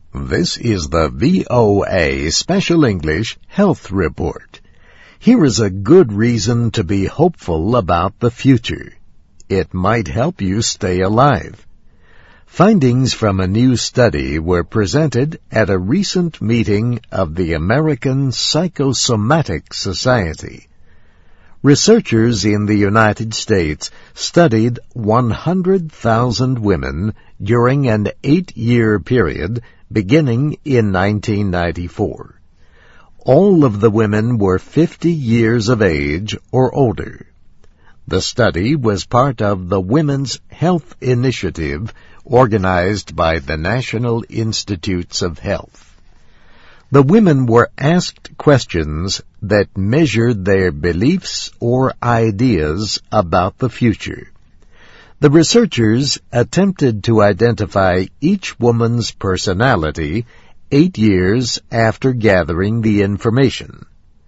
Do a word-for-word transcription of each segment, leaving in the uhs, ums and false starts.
This is the V O A Special English Health Report. Here is a good reason to be hopeful about the future. It might help you stay alive. Findings from a new study were presented at a recent meeting of the American Psychosomatic Society. Researchers in the United States studied one hundred thousand women during an eight-year period beginning in nineteen ninety-four. All of the women were fifty years of age or older. The study was part of the Women's Health Initiative organized by the National Institutes of Health. The women were asked questions that measured their beliefs or ideas about the future. The researchers attempted to identify each woman's personality eight years after gathering the information.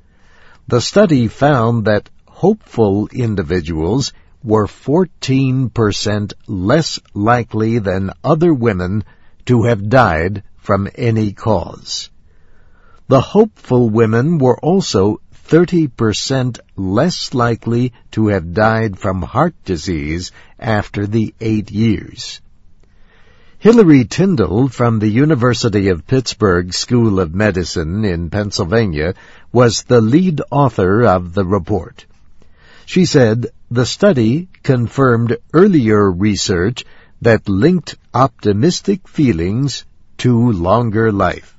The study found that hopeful individuals were fourteen percent less likely than other women to have died from any cause. The hopeful women were also thirty percent less likely to have died from heart disease after the eight years. Hilary Tyndall from the University of Pittsburgh School of Medicine in Pennsylvania was the lead author of the report. She said the study confirmed earlier research that linked optimistic feelings to longer life.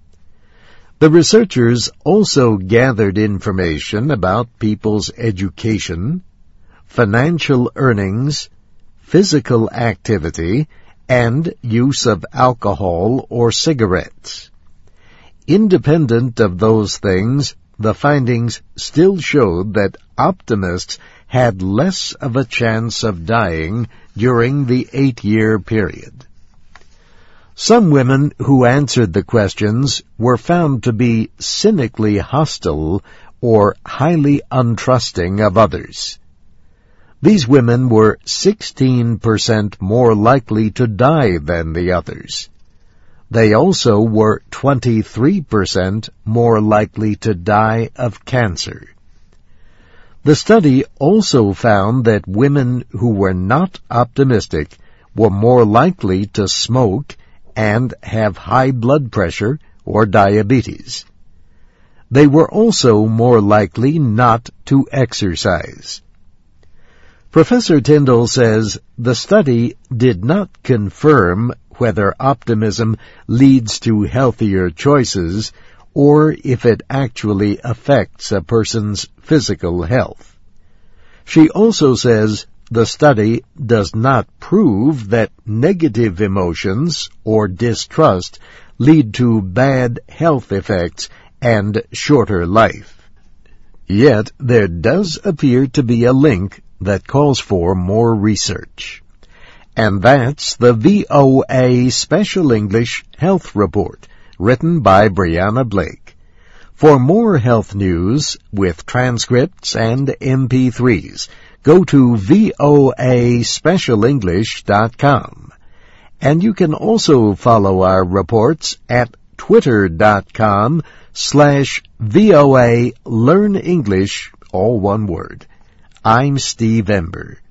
The researchers also gathered information about people's education, financial earnings, physical activity, and use of alcohol or cigarettes. Independent of those things, the findings still showed that optimists had less of a chance of dying during the eight-year period. Some women who answered the questions were found to be cynically hostile or highly untrusting of others. These women were sixteen percent more likely to die than the others. They also were twenty-three percent more likely to die of cancer. The study also found that women who were not optimistic were more likely to smoke and have high blood pressure or diabetes. They were also more likely not to exercise. Professor Tyndall says the study did not confirm whether optimism leads to healthier choices or if it actually affects a person's physical health. She also says the study does not prove that negative emotions or distrust lead to bad health effects and shorter life. Yet there does appear to be a link that calls for more research. And that's the V O A Special English Health Report, written by Brianna Blake. For more health news with transcripts and M P threes, go to V O A special english dot com. And you can also follow our reports at twitter.com slash VOA Learn English, all one word. I'm Steve Ember.